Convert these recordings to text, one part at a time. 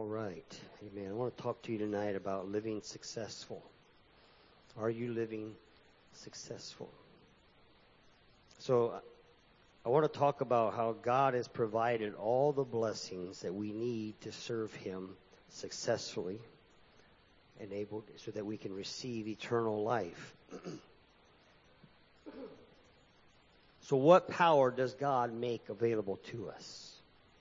right. Amen. I want to talk to you tonight about living successful. Are you living successful? So I want to talk about how God has provided all the blessings that we need to serve Him successfully, enabled so that we can receive eternal life. So what power does God make available to us?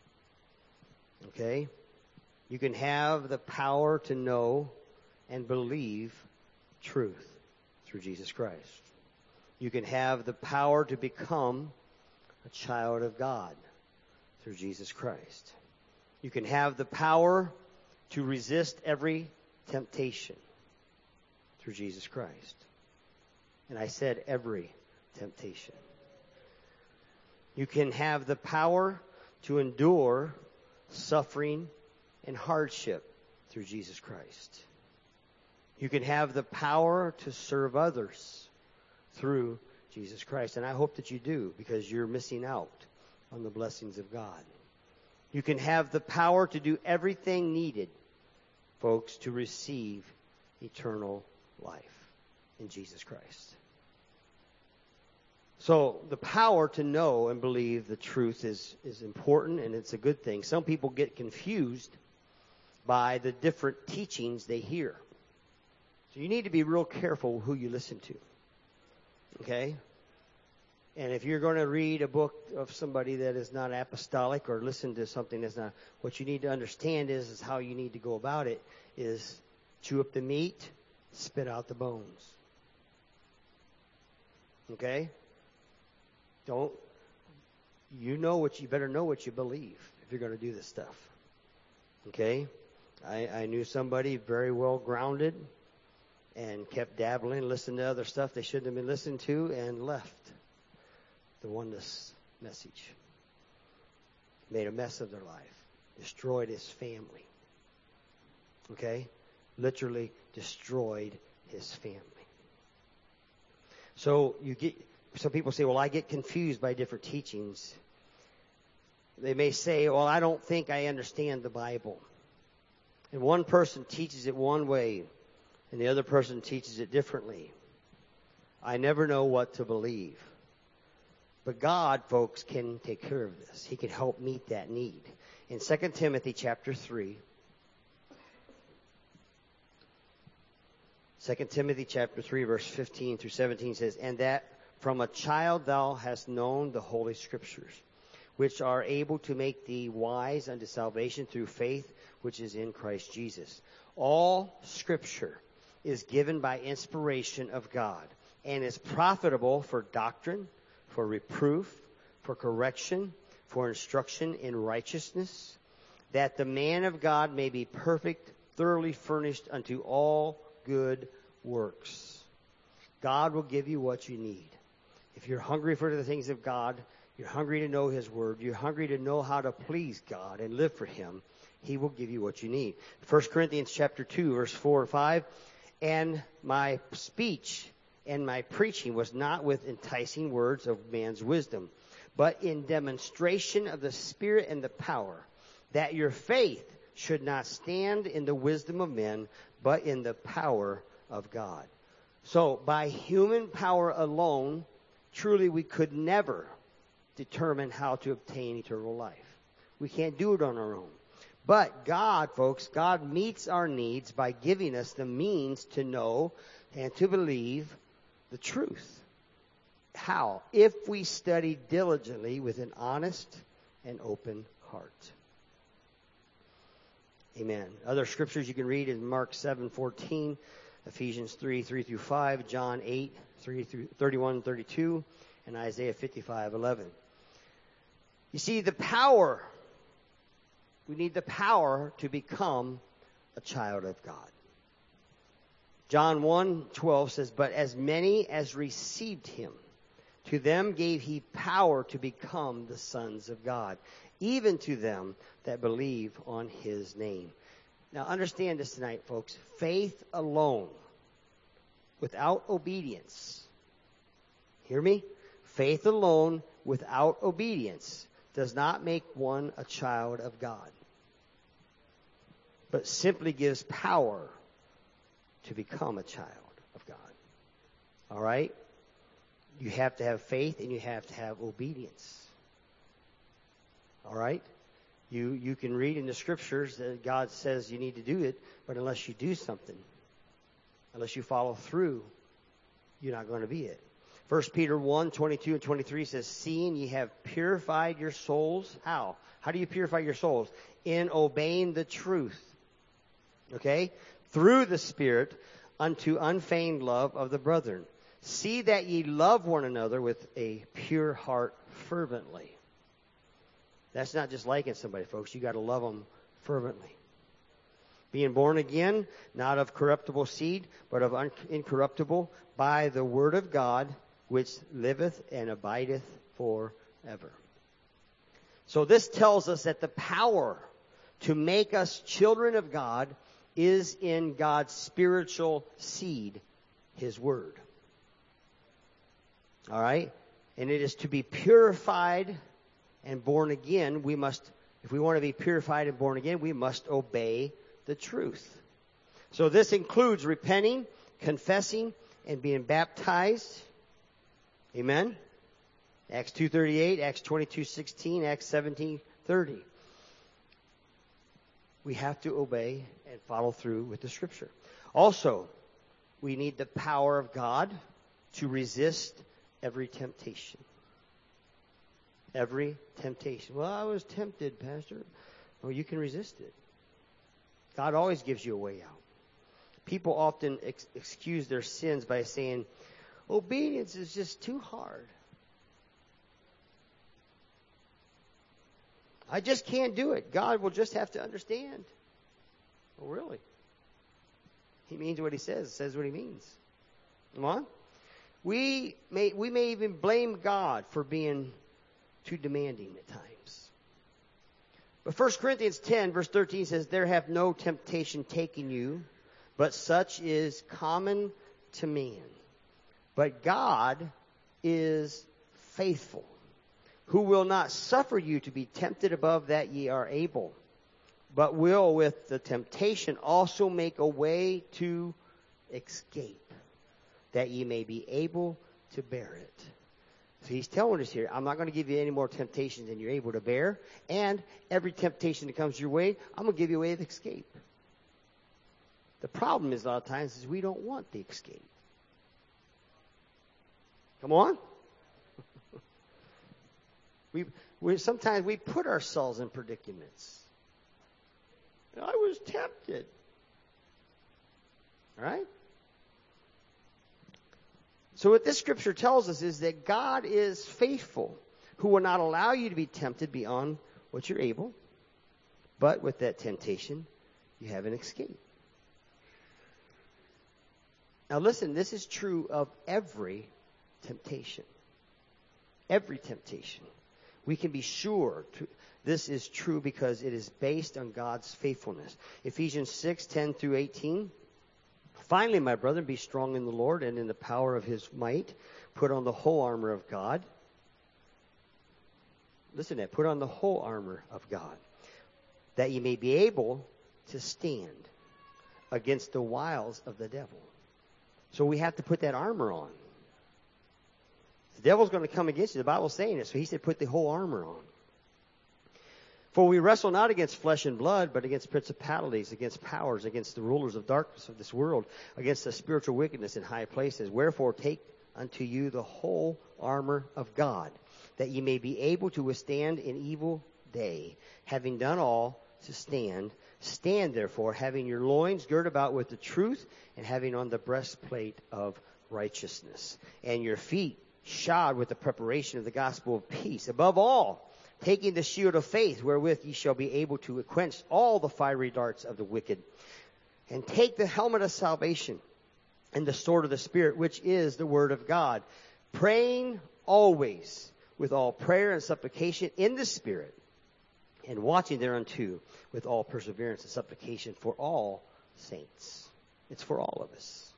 Okay? You can have the power to know and believe truth through Jesus Christ. You can have the power to become a child of God through Jesus Christ. You can have the power to resist every temptation through Jesus Christ. And I said every temptation. You can have the power to endure suffering and hardship through Jesus Christ. You can have the power to serve others through Jesus Christ. And I hope that you do, because you're missing out on the blessings of God. You can have the power to do everything needed, folks, to receive eternal life in Jesus Christ. So the power to know and believe the truth is important, and it's a good thing. Some people get confused by the different teachings they hear. So you need to be real careful who you listen to. Okay? And if you're going to read a book of somebody that is not apostolic or listen to something that's not, what you need to understand is how you need to go about it is chew up the meat, spit out the bones. Okay? You better know what you believe if you're going to do this stuff. Okay? I knew somebody very well grounded and kept dabbling, listening to other stuff they shouldn't have been listening to, and left the oneness message. Made a mess of their life. Destroyed his family. Okay? Literally destroyed his family. So some people say, well, I get confused by different teachings. They may say, well, I don't think I understand the Bible. And one person teaches it one way, and the other person teaches it differently. I never know what to believe. But God, folks, can take care of this. He can help meet that need. In 2 Timothy chapter 3, 2 Timothy chapter 3, verse 15 through 17 says, and that from a child thou hast known the Holy Scriptures, which are able to make thee wise unto salvation through faith which is in Christ Jesus. All Scripture is given by inspiration of God and is profitable for doctrine, for reproof, for correction, for instruction in righteousness, that the man of God may be perfect, thoroughly furnished unto all good works. God will give you what you need. If you're hungry for the things of God, you're hungry to know His Word, you're hungry to know how to please God and live for Him, He will give you what you need. 1 Corinthians chapter 2, verse 4 and 5, and my speech and my preaching was not with enticing words of man's wisdom, but in demonstration of the Spirit and the power, that your faith should not stand in the wisdom of men, but in the power of God. So by human power alone, truly we could never determine how to obtain eternal life. We can't do it on our own. But God, folks, God meets our needs by giving us the means to know and to believe the truth. How? If we study diligently with an honest and open heart. Amen. Other scriptures you can read is Mark 7:14, Ephesians 3:3-5, John 8:31-32, and Isaiah 55:11. You see, the power, we need the power to become a child of God. John 1:12 says, but as many as received Him, to them gave He power to become the sons of God, even to them that believe on His name. Now understand this tonight, folks. Faith alone, without obedience. Hear me? Faith alone, without obedience, does not make one a child of God. but simply gives power to become a child of God. All right? You have to have faith and you have to have obedience. All right? You can read in the scriptures that God says you need to do it, but unless you do something, unless you follow through, you're not going to be it. 1 Peter 1, 22 and 23 says, seeing ye have purified your souls. How? How do you purify your souls? In obeying the truth. Okay? Through the Spirit unto unfeigned love of the brethren. See that ye love one another with a pure heart fervently. That's not just liking somebody, folks. You got to love them fervently. Being born again, not of corruptible seed, but of incorruptible, by the word of God, which liveth and abideth forever. So this tells us that the power to make us children of God is in God's spiritual seed, His Word. All right? And it is to be purified and born again. We must, if we want to be purified and born again, we must obey the truth. So this includes repenting, confessing, and being baptized. Amen? Acts 2:38, Acts 22:16, Acts 17:30. We have to obey and follow through with the Scripture. Also, we need the power of God to resist every temptation. Every temptation. Well, I was tempted, Pastor. Well, you can resist it. God always gives you a way out. People often excuse their sins by saying, obedience is just too hard. I just can't do it. God will just have to understand. Oh, really? He means what He says what He means. Come on. We may even blame God for being too demanding at times. But 1 Corinthians 10, verse 13 says, there have no temptation taken you, but such is common to man. But God is faithful, who will not suffer you to be tempted above that ye are able, but will with the temptation also make a way to escape, that ye may be able to bear it. So He's telling us here, I'm not going to give you any more temptations than you're able to bear, and every temptation that comes your way, I'm going to give you a way of escape. The problem is a lot of times is we don't want the escape. Come on. Sometimes we put ourselves in predicaments. I was tempted. All right? So what this scripture tells us is that God is faithful, who will not allow you to be tempted beyond what you're able, but with that temptation, you have an escape. Now listen, this is true of every temptation. Every temptation. We can be sure this is true because it is based on God's faithfulness. Ephesians 6:10 through 18. Finally, my brethren, be strong in the Lord and in the power of His might. Put on the whole armor of God. Listen to that. Put on the whole armor of God, that ye may be able to stand against the wiles of the devil. So we have to put that armor on. The devil's going to come against you. The Bible's saying it. So He said, put the whole armor on. For we wrestle not against flesh and blood, but against principalities, against powers, against the rulers of darkness of this world, against the spiritual wickedness in high places. Wherefore take unto you the whole armor of God, that ye may be able to withstand in evil day, having done all to stand. Stand therefore, having your loins girt about with the truth, and having on the breastplate of righteousness, and your feet shod with the preparation of the gospel of peace. Above all, taking the shield of faith, wherewith ye shall be able to quench all the fiery darts of the wicked. And take the helmet of salvation and the sword of the Spirit, which is the word of God, praying always with all prayer and supplication in the Spirit, and watching thereunto with all perseverance and supplication for all saints. It's for all of us.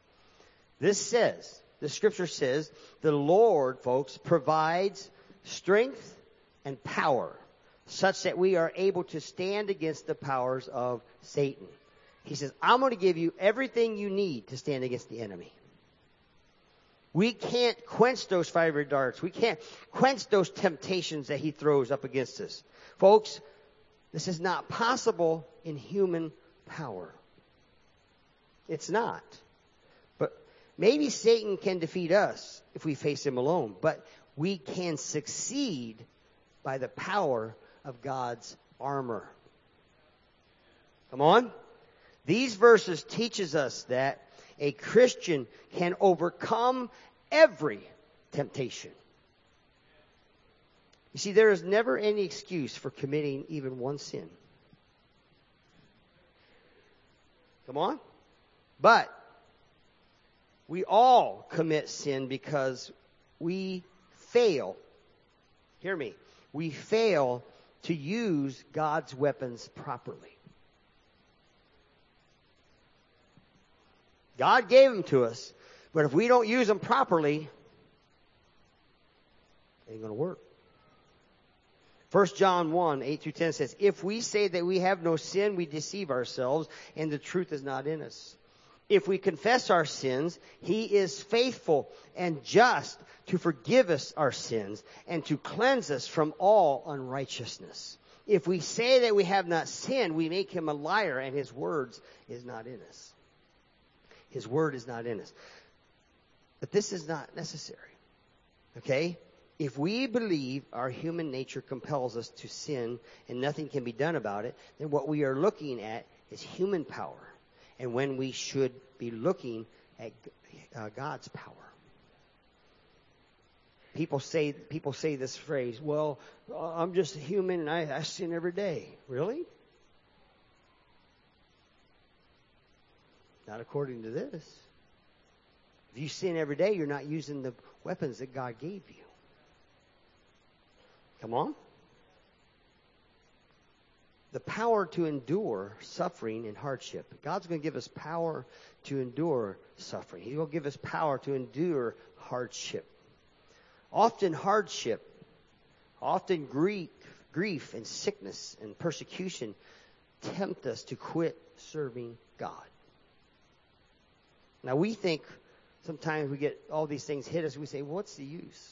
The scripture says, the Lord, folks, provides strength and power such that we are able to stand against the powers of Satan. He says, I'm going to give you everything you need to stand against the enemy. We can't quench those fiery darts. We can't quench those temptations that he throws up against us. Folks, this is not possible in human power. It's not. But maybe Satan can defeat us if we face him alone. But we can succeed by the power of God's armor. Come on. These verses teaches us that a Christian can overcome every temptation. You see, there is never any excuse for committing even one sin. Come on. But we all commit sin because we fail. Hear me. We fail to use God's weapons properly. God gave them to us, but if we don't use them properly, it ain't going to work. 1 John 1, 8 through 10 says, if we say that we have no sin, we deceive ourselves, and the truth is not in us. If we confess our sins, he is faithful and just to forgive us our sins and to cleanse us from all unrighteousness. If we say that we have not sinned, we make him a liar, and his words is not in us. His word is not in us. But this is not necessary. Okay? If we believe our human nature compels us to sin and nothing can be done about it, then what we are looking at is human power. And when we should be looking at God's power. People say this phrase, well, I'm just a human and I sin every day. Really? Not according to this. If you sin every day, you're not using the weapons that God gave you. Come on. The power to endure suffering and hardship. God's going to give us power to endure suffering. He's going to give us power to endure hardship. Often hardship, often grief and sickness and persecution tempt us to quit serving God. Now we think sometimes we get all these things hit us, we say, well, what's the use?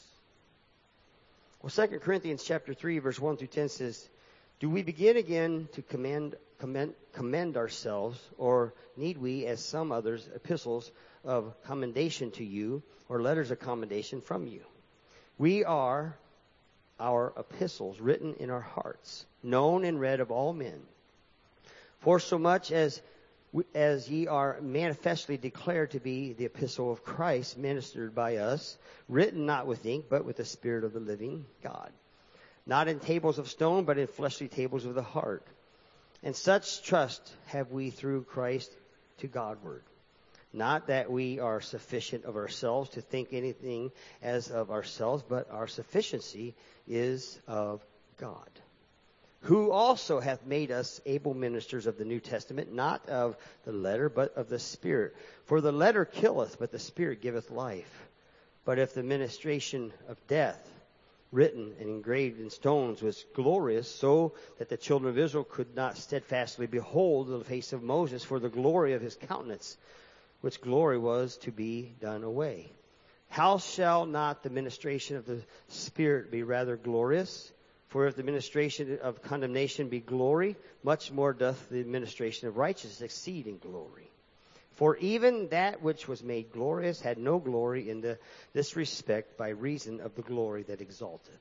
Well, 2 Corinthians chapter 3, verse 1 through 10 says, do we begin again to commend ourselves, or need we, as some others, epistles of commendation to you, or letters of commendation from you? We are our epistles written in our hearts, known and read of all men. For so much as ye are manifestly declared to be the epistle of Christ, ministered by us, written not with ink, but with the Spirit of the living God. Not in tables of stone, but in fleshly tables of the heart. And such trust have we through Christ to Godward. Not that we are sufficient of ourselves to think anything as of ourselves, but our sufficiency is of God, who also hath made us able ministers of the New Testament, not of the letter, but of the Spirit. For the letter killeth, but the Spirit giveth life. But if the ministration of death, written and engraved in stones, was glorious, so that the children of Israel could not steadfastly behold the face of Moses for the glory of his countenance, which glory was to be done away. How shall not the ministration of the Spirit be rather glorious? For if the ministration of condemnation be glory, much more doth the ministration of righteousness exceed in glory. For even that which was made glorious had no glory in this respect by reason of the glory that exalted.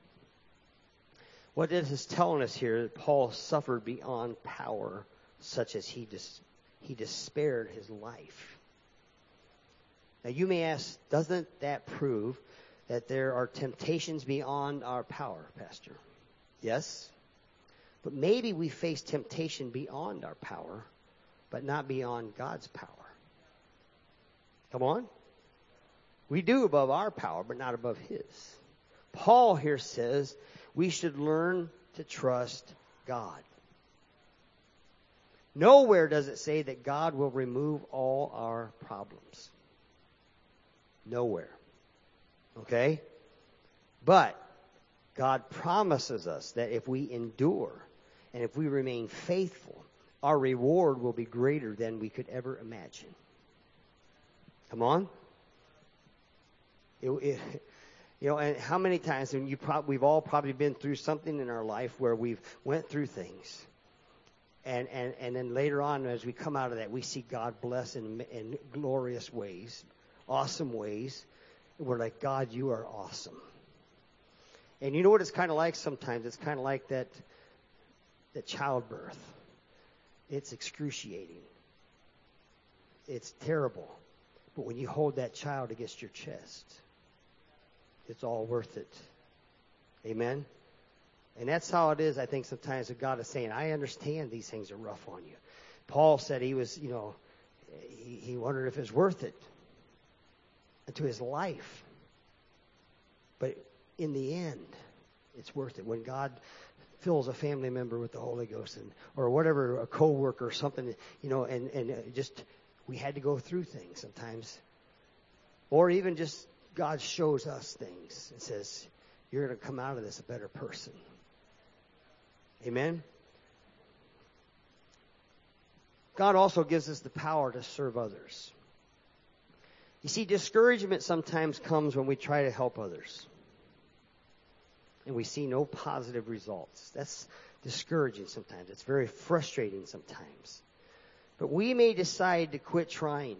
What this is telling us here, that Paul suffered beyond power, such as he despaired his life. Now you may ask, doesn't that prove that there are temptations beyond our power, Pastor? Yes. But maybe we face temptation beyond our power, but not beyond God's power. Come on. We do above our power, but not above his. Paul here says we should learn to trust God. Nowhere does it say that God will remove all our problems. Nowhere. Okay? But God promises us that if we endure and if we remain faithful, our reward will be greater than we could ever imagine. Come on. And how many times, and we've all probably been through something in our life where we've went through things. And then later on, as we come out of that, we see God bless in glorious ways, awesome ways. And we're like, God, you are awesome. And you know what it's kind of like sometimes? It's kind of like that childbirth. It's excruciating. It's terrible. But when you hold that child against your chest, it's all worth it. Amen? And that's how it is, I think, sometimes that God is saying, I understand these things are rough on you. Paul said he was, he wondered if it's worth it to his life. But in the end, it's worth it. When God fills a family member with the Holy Ghost or whatever, a co-worker or something, we had to go through things sometimes. Or even just God shows us things and says, you're going to come out of this a better person. Amen? God also gives us the power to serve others. You see, discouragement sometimes comes when we try to help others and we see no positive results. That's discouraging sometimes. It's very frustrating sometimes. But we may decide to quit trying.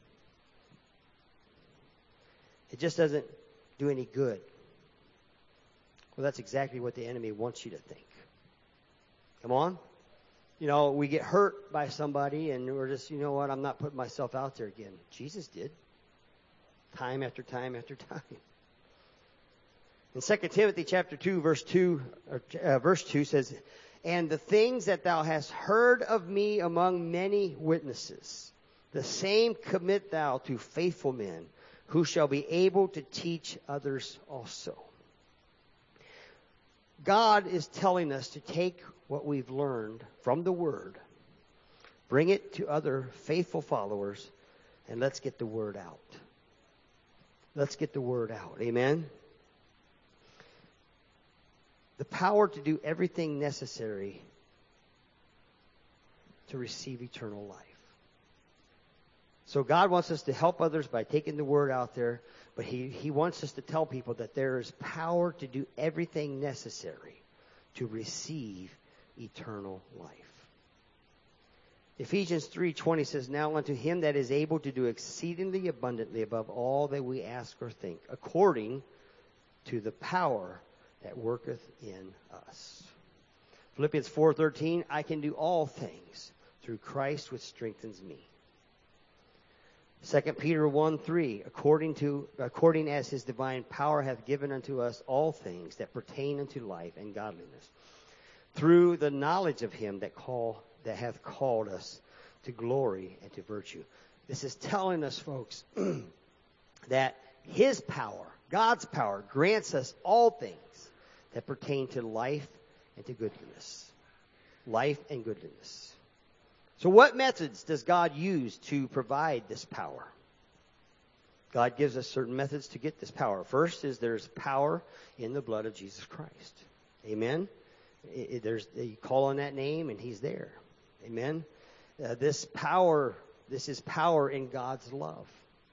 It just doesn't do any good. Well, that's exactly what the enemy wants you to think. Come on. We get hurt by somebody and we're just, I'm not putting myself out there again. Jesus did. Time after time after time. In 2 Timothy chapter 2, verse 2 says, and the things that thou hast heard of me among many witnesses, the same commit thou to faithful men, who shall be able to teach others also. God is telling us to take what we've learned from the Word, bring it to other faithful followers, and let's get the Word out. Let's get the Word out. Amen? The power to do everything necessary to receive eternal life. So God wants us to help others by taking the Word out there, but He wants us to tell people that there is power to do everything necessary to receive eternal life. Ephesians 3:20 says, now unto Him that is able to do exceedingly abundantly above all that we ask or think, according to the power that worketh in us. Philippians 4:13, I can do all things through Christ which strengthens me. 2 Peter 1:3, according as His divine power hath given unto us all things that pertain unto life and godliness, through the knowledge of Him that hath called us to glory and to virtue. This is telling us, folks, that His power, God's power, grants us all things that pertain to life and to goodness. Life and goodness. So what methods does God use to provide this power? God gives us certain methods to get this power. First is there's power in the blood of Jesus Christ. Amen? You call on that name and He's there. Amen? This is power in God's love.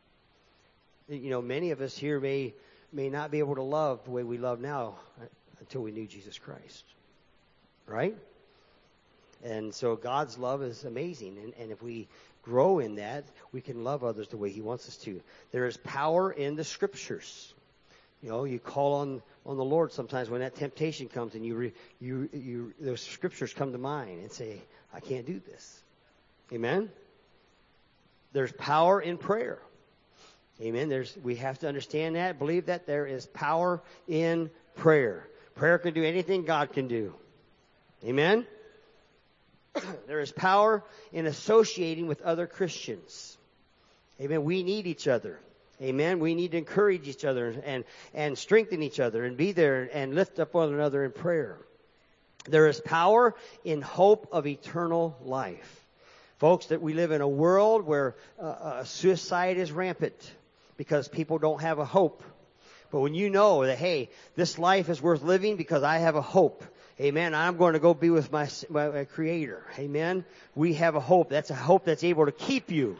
Many of us here may not be able to love the way we love now until we knew Jesus Christ. Right? And so God's love is amazing. And if we grow in that, we can love others the way He wants us to. There is power in the Scriptures. You call on the Lord sometimes when that temptation comes and those Scriptures come to mind and say, I can't do this. Amen? There's power in prayer. Amen? We have to understand that, believe that there is power in prayer. Prayer can do anything God can do. Amen? There is power in associating with other Christians. Amen. We need each other. Amen. We need to encourage each other and strengthen each other and be there and lift up one another in prayer. There is power in hope of eternal life. Folks, that we live in a world where suicide is rampant because people don't have a hope. But when you know that, hey, this life is worth living because I have a hope. Amen. I'm going to go be with my Creator. Amen. We have a hope. That's a hope that's able to keep you.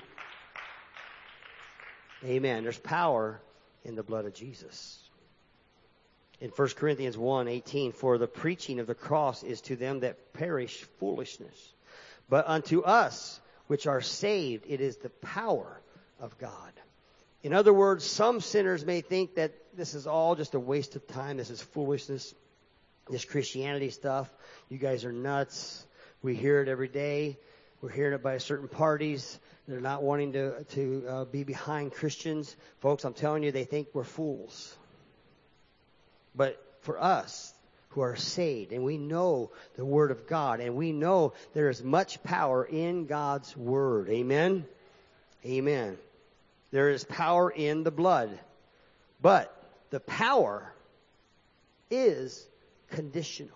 Amen. There's power in the blood of Jesus. In 1 Corinthians 1:18, for the preaching of the cross is to them that perish foolishness. But unto us which are saved, it is the power of God. In other words, some sinners may think that this is all just a waste of time. This is foolishness. This Christianity stuff. You guys are nuts. We hear it every day. We're hearing it by certain parties. They're not wanting to be behind Christians. Folks, I'm telling you, they think we're fools. But for us who are saved, and we know the Word of God, and we know there is much power in God's Word. Amen? Amen. There is power in the blood. But the power is conditional.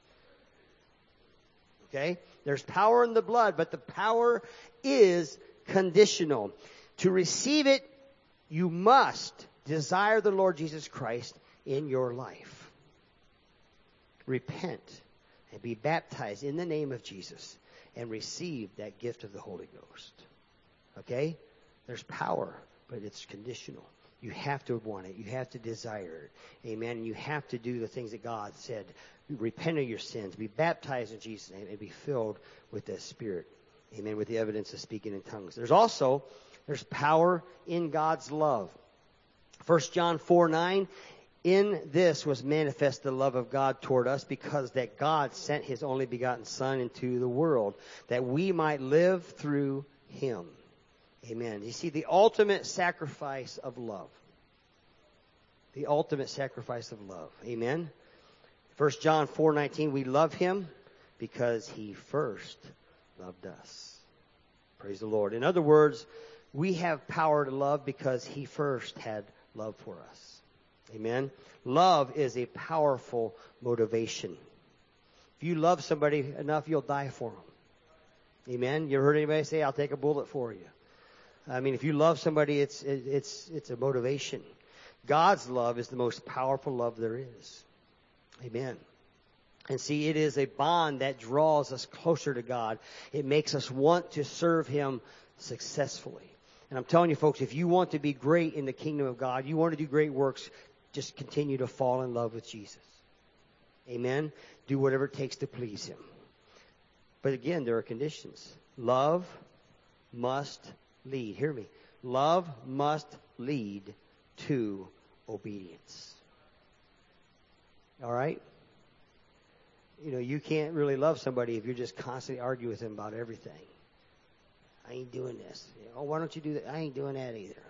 Okay? There's power in the blood, but the power is conditional. To receive it, you must desire the Lord Jesus Christ in your life. Repent and be baptized in the name of Jesus and receive that gift of the Holy Ghost. Okay? There's power, but it's conditional. You have to want it. You have to desire it. Amen. And you have to do the things that God said. Repent of your sins. Be baptized in Jesus' name and be filled with the Spirit. Amen. With the evidence of speaking in tongues. There's power in God's love. 1 John 4:9. In this was manifest the love of God toward us, because that God sent His only begotten Son into the world, that we might live through Him. Amen. You see, the ultimate sacrifice of love. The ultimate sacrifice of love. Amen. 1 John 4:19, we love Him because He first loved us. Praise the Lord. In other words, we have power to love because He first had love for us. Amen. Love is a powerful motivation. If you love somebody enough, you'll die for them. Amen. You ever heard anybody say, I'll take a bullet for you? I mean, if you love somebody, it's a motivation. God's love is the most powerful love there is. Amen. And see, it is a bond that draws us closer to God. It makes us want to serve Him successfully. And I'm telling you, folks, if you want to be great in the kingdom of God, you want to do great works, just continue to fall in love with Jesus. Amen. Do whatever it takes to please Him. But again, there are conditions. Love must lead. Hear me. Love must lead to obedience. All right? You know, you can't really love somebody if you're just constantly arguing with them about everything. I ain't doing this. Oh, why don't you do that? I ain't doing that either.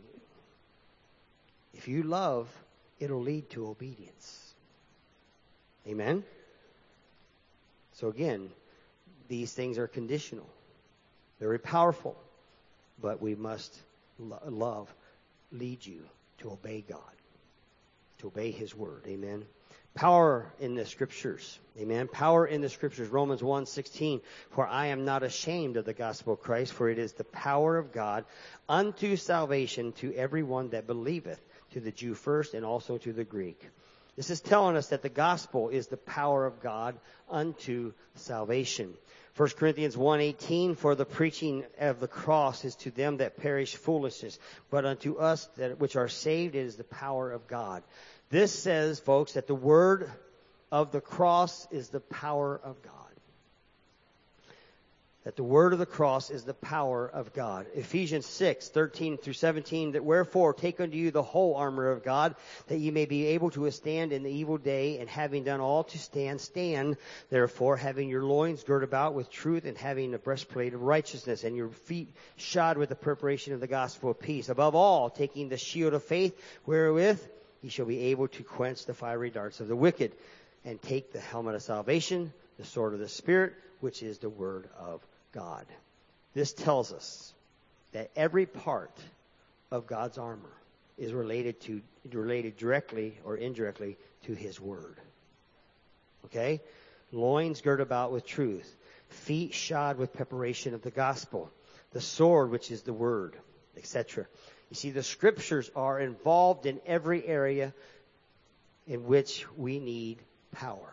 If you love, it'll lead to obedience. Amen? So again, these things are conditional. Very powerful. But we must love lead you to obey God. To obey His Word. Amen? Power in the Scriptures. Amen? Power in the Scriptures. Romans 1:16. For I am not ashamed of the gospel of Christ, for it is the power of God unto salvation to everyone that believeth, to the Jew first and also to the Greek. This is telling us that the gospel is the power of God unto salvation. 1 Corinthians 1:18, for the preaching of the cross is to them that perish foolishness, but unto us that which are saved it is the power of God. This says, folks, that the word of the cross is the power of God. That the word of the cross is the power of God. Ephesians 6:13 through 17, that wherefore take unto you the whole armor of God, that ye may be able to withstand in the evil day, and having done all to stand, stand therefore, having your loins girt about with truth, and having the breastplate of righteousness, and your feet shod with the preparation of the gospel of peace. Above all, taking the shield of faith, wherewith ye shall be able to quench the fiery darts of the wicked, and take the helmet of salvation, the sword of the Spirit, which is the word of God. This tells us that every part of God's armor is related directly or indirectly to His Word. Okay? Loins girt about with truth. Feet shod with preparation of the gospel. The sword, which is the Word, etc. You see, the Scriptures are involved in every area in which we need power.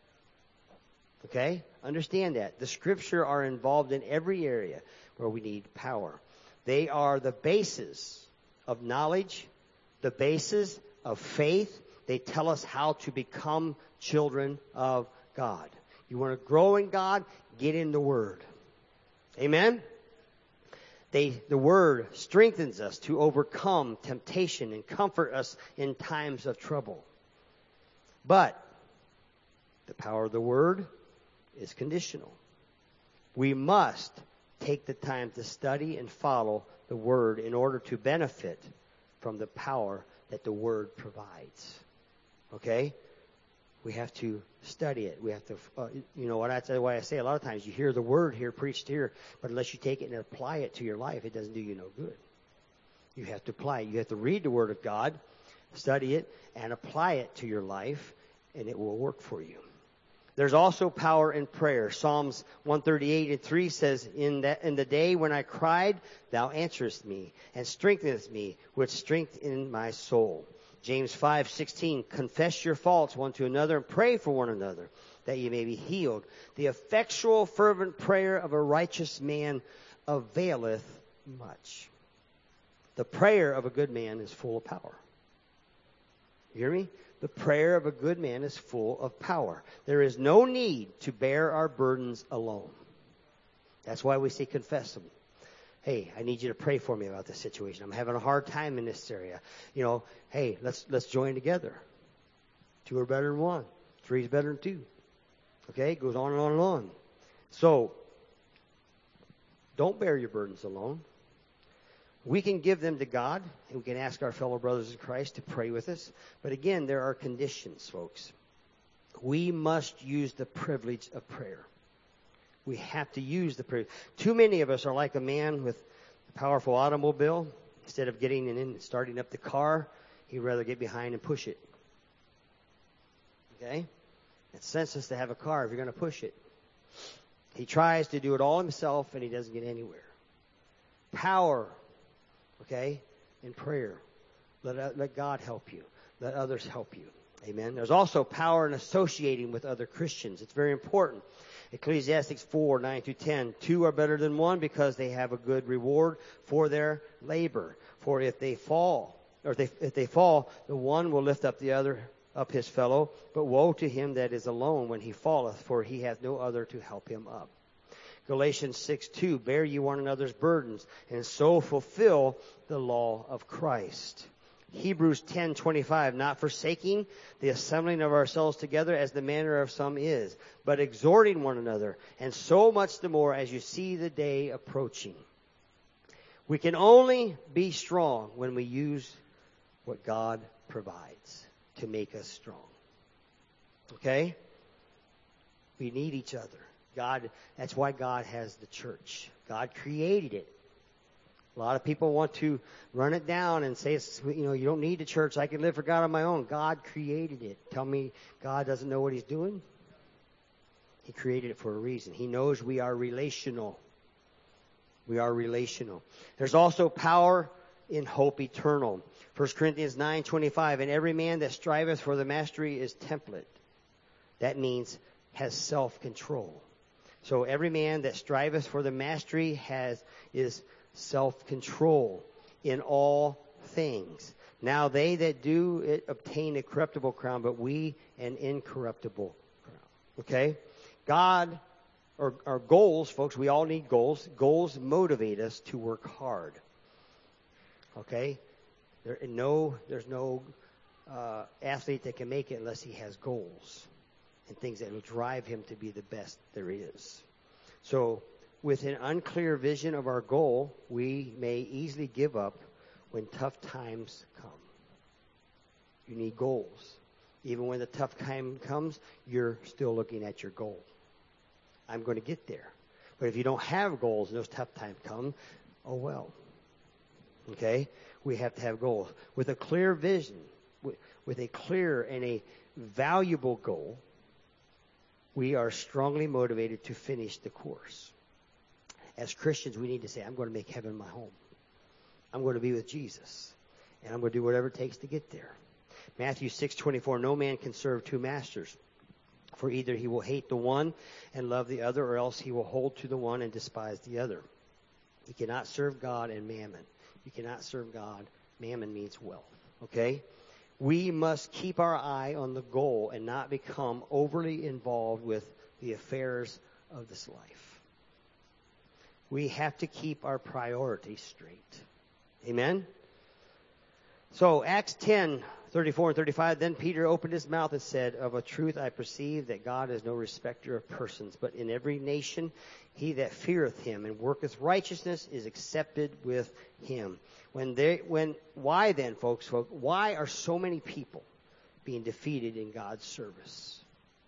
Okay? Understand that. The Scripture are involved in every area where we need power. They are the basis of knowledge, the basis of faith. They tell us how to become children of God. You want to grow in God? Get in the Word. Amen? The Word strengthens us to overcome temptation and comfort us in times of trouble. But the power of the Word is conditional. We must take the time to study and follow the Word in order to benefit from the power that the Word provides. Okay? We have to study it. We have to, that's why I say a lot of times you hear the Word here, preached here, but unless you take it and apply it to your life, it doesn't do you no good. You have to apply it. You have to read the Word of God, study it, and apply it to your life, and it will work for you. There's also power in prayer. Psalms 138:3 says, in the day when I cried, thou answerest me, and strengthenest me with strength in my soul. James 5:16, confess your faults one to another and pray for one another, that you may be healed. The effectual, fervent prayer of a righteous man availeth much. The prayer of a good man is full of power. You hear me? The prayer of a good man is full of power. There is no need to bear our burdens alone. That's why we say confess them. Hey, I need you to pray for me about this situation. I'm having a hard time in this area. Hey, let's join together. 2 are better than 1. 3 is better than 2. Okay? It goes on and on and on. So, don't bear your burdens alone. We can give them to God, and we can ask our fellow brothers in Christ to pray with us. But again, there are conditions, folks. We must use the privilege of prayer. We have to use the privilege. Too many of us are like a man with a powerful automobile. Instead of getting in and starting up the car, he'd rather get behind and push it. Okay? It's senseless to have a car if you're going to push it. He tries to do it all himself, and he doesn't get anywhere. Power. Okay? In prayer. Let God help you. Let others help you. Amen. There's also power in associating with other Christians. It's very important. Ecclesiastes 4:9-10. 2 are better than 1 because they have a good reward for their labor. For if they fall, the one will lift up the other, up his fellow. But woe to him that is alone when he falleth, for he hath no other to help him up. Galatians 6:2, bear ye one another's burdens, and so fulfill the law of Christ. Hebrews 10:25, not forsaking the assembling of ourselves together as the manner of some is, but exhorting one another, and so much the more as you see the day approaching. We can only be strong when we use what God provides to make us strong. Okay? We need each other. That's why God has the church. God created it. A lot of people want to run it down and say, you don't need a church. I can live for God on my own. God created it. Tell me God doesn't know what he's doing? He created it for a reason. He knows we are relational. We are relational. There's also power in hope eternal. 1 Corinthians 9:25, and every man that striveth for the mastery is temperate. That means has self-control. So every man that striveth for the mastery is self-control in all things. Now they that do it obtain a corruptible crown, but we an incorruptible crown. Okay? God, or our goals, folks, we all need goals. Goals motivate us to work hard. Okay? There's no athlete that can make it unless he has goals and things that will drive him to be the best there is. So, with an unclear vision of our goal, we may easily give up when tough times come. You need goals. Even when the tough time comes, you're still looking at your goal. I'm going to get there. But if you don't have goals and those tough times come, oh well. Okay? We have to have goals. With a clear vision, with a clear and a valuable goal, we are strongly motivated to finish the course. As Christians, we need to say, I'm going to make heaven my home. I'm going to be with Jesus. And I'm going to do whatever it takes to get there. Matthew 6:24, no man can serve two masters. For either he will hate the one and love the other, or else he will hold to the one and despise the other. You cannot serve God and mammon. You cannot serve God. Mammon means wealth. Okay? We must keep our eye on the goal and not become overly involved with the affairs of this life. We have to keep our priorities straight. Amen? So, Acts 10:34 and 35, then Peter opened his mouth and said, of a truth I perceive that God is no respecter of persons, but in every nation he that feareth him and worketh righteousness is accepted with him. Why then, folks, why are so many people being defeated in God's service?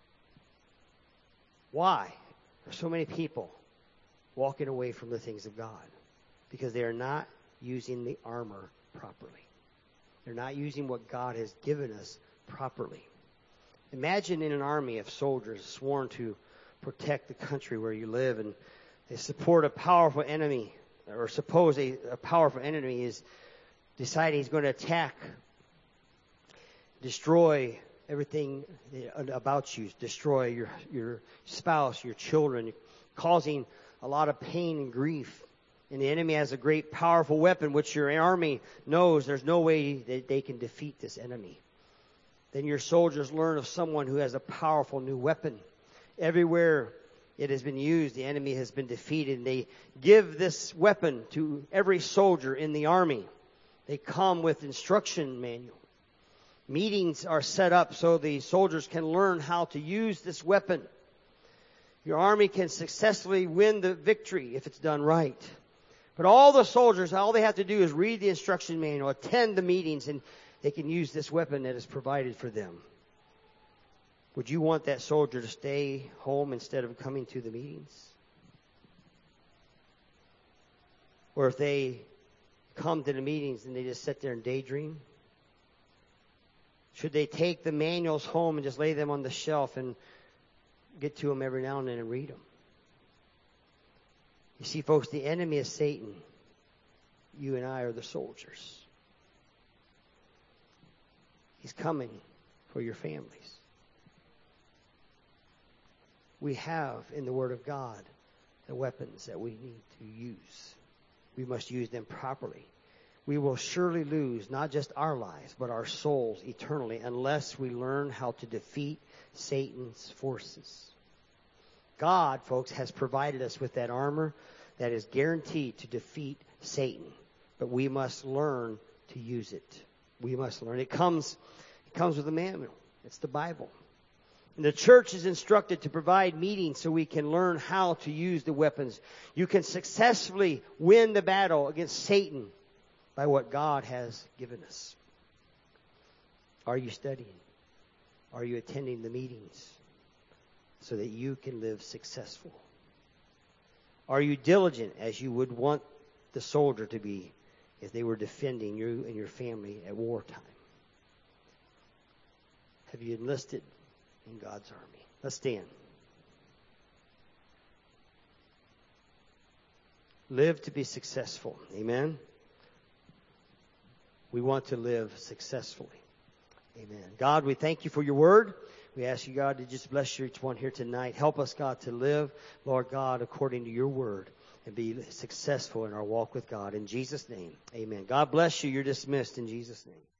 Why are so many people walking away from the things of God? Because they are not using the armor properly. They're not using what God has given us properly. Imagine in an army of soldiers sworn to protect the country where you live, and they support a powerful enemy, or suppose a powerful enemy is deciding he's going to attack, destroy everything about you, destroy your spouse, your children, causing a lot of pain and grief. And the enemy has a great powerful weapon, which your army knows there's no way that they can defeat this enemy. Then your soldiers learn of someone who has a powerful new weapon. Everywhere it has been used, the enemy has been defeated. And they give this weapon to every soldier in the army. They come with instruction manual. Meetings are set up so the soldiers can learn how to use this weapon. Your army can successfully win the victory if it's done right. But all the soldiers, all they have to do is read the instruction manual, attend the meetings, and they can use this weapon that is provided for them. Would you want that soldier to stay home instead of coming to the meetings? Or if they come to the meetings and they just sit there and daydream? Should they take the manuals home and just lay them on the shelf and get to them every now and then and read them? You see, folks, the enemy is Satan. You and I are the soldiers. He's coming for your families. We have in the Word of God the weapons that we need to use. We must use them properly. We will surely lose not just our lives, but our souls eternally unless we learn how to defeat Satan's forces. God, folks, has provided us with that armor that is guaranteed to defeat Satan. But we must learn to use it. We must learn. It comes with a manual. It's the Bible. And the church is instructed to provide meetings so we can learn how to use the weapons. You can successfully win the battle against Satan by what God has given us. Are you studying? Are you attending the meetings so that you can live successful? Are you diligent as you would want the soldier to be if they were defending you and your family at wartime? Have you enlisted in God's army? Let's stand. Live to be successful. Amen? We want to live successfully. Amen. God, we thank you for your word. We ask you, God, to just bless each one here tonight. Help us, God, to live, Lord God, according to your word and be successful in our walk with God. In Jesus' name, amen. God bless you. You're dismissed in Jesus' name.